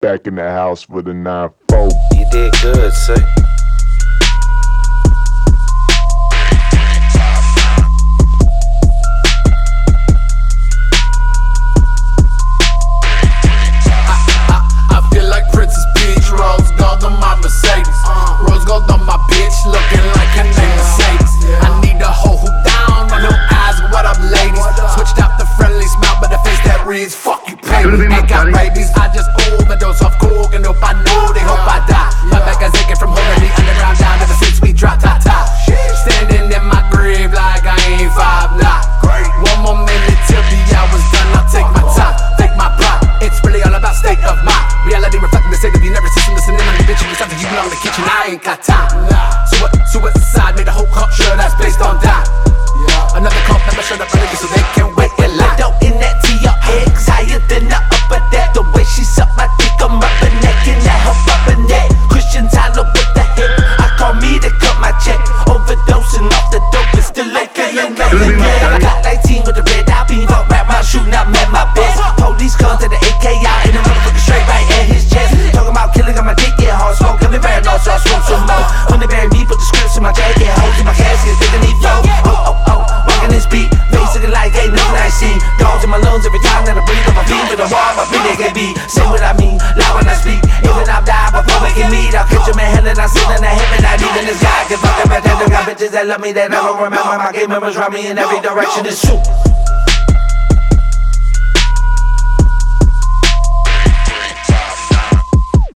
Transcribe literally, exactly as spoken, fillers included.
back in the house with a nine four. You did good, sir. Looking like her name Mercedes. I need a hoe who down, with no eyes, what up ladies? Switched out the friendly smile, but the face that reads, fuck you pay me. Ain't got babies, I just overdose off coke and hope I know they hope I die. My back is aching from holding the underground down ever since we dropped top top. Standing in my grave like I ain't five nah. One more minute till the hour's done, I'll take my time, take my pride. It's really all about state of mind. Reality reflecting the state of your nervous system. Listening on the bitch, you something you belong in the kitchen. I ain't got time. Suicide made a whole culture that's based on that. Another cult member showed up early so they can wait in line. Window in that T R X, higher than the upper deck. The way she sucked my dick, I'm rubbernecking that her rubberneck. Christian Tyler with the hip, I call me to cut my check. Overdosing off the dope, it's still like killing I got nineteen with the red eye beam, fuck rap my shooting, I'm at my best. Police come to the A K I and the motherfucker straight right at his chest. Talking about killing on my dick, yeah, hard smoke, let me burn off so I smoke some more. When they bury me, put the scripts in my jacket, holes in my casket, thinking he flow. Oh, oh, oh, rockin' this beat, face looking like ain't nothing I seen. Dogs in my lungs every time that I breathe on my feet, with a wall, my feet they can be. Say what I mean, loud when I speak. Even I've died before we can meet. I'll catch him in hell and I sit in the heaven, not even this guy can fucking pretend. I got bitches that love me, that I don't remember. My game members run me in every direction, it's true.